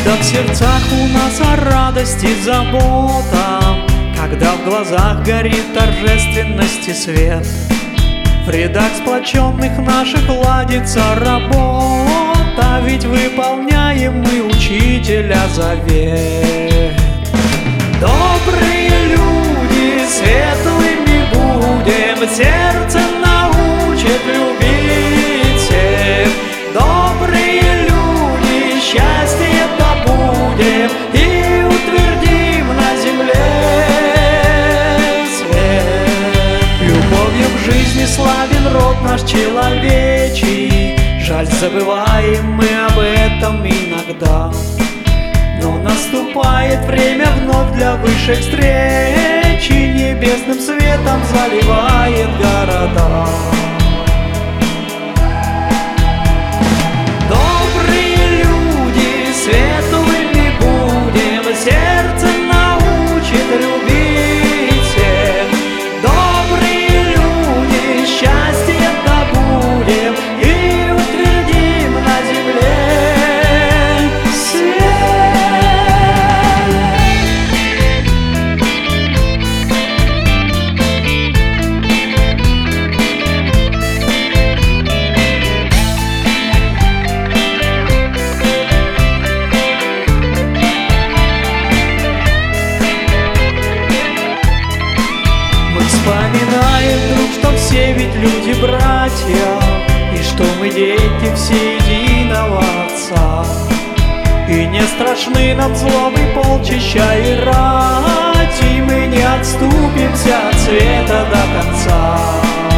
Когда в сердцах у нас о радости забота, когда в глазах горит торжественности свет, в рядах сплоченных наших ладится работа, ведь выполняем мы учителя завет. Добрые люди, светлыми будем, сердце научит любить всех. Добрые люди, счастье добудем и утвердим на земле свет. Любовью к жизни славен род наш человечий, жаль, забываем мы об этом иногда. Но наступает время вновь для высших встреч, и небесным светом заливает города. Добрые люди, светлыми будем, сердце научит любить всех. Добрые люди, счастье добудем и утвердим на земле свет. Вспоминаем вдруг, что все ведь люди-братья, и что мы дети все единого Отца, и не страшны нам злобы полчища и рать, и мы не отступимся от света до конца.